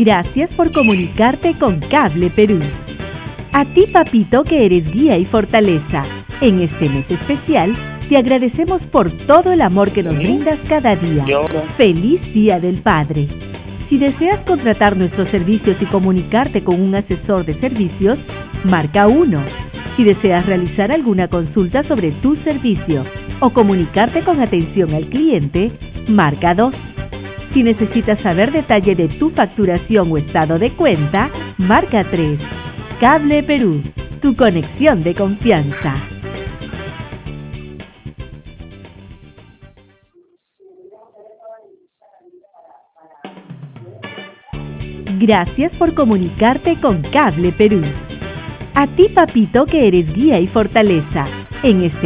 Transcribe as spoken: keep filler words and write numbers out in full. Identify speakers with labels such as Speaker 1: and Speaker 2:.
Speaker 1: Gracias por comunicarte con Cable Perú. A ti, papito, que eres guía y fortaleza, en este mes especial, te agradecemos por todo el amor que nos brindas cada día. ¡Feliz Día del Padre! Si deseas contratar nuestros servicios y comunicarte con un asesor de servicios, marca uno. Si deseas realizar alguna consulta sobre tu servicio o comunicarte con atención al cliente, marca dos. Si necesitas saber detalle de tu facturación o estado de cuenta, marca tres. Cable Perú, tu conexión de confianza. Gracias por comunicarte con Cable Perú. A ti, papito, que eres guía y fortaleza, en este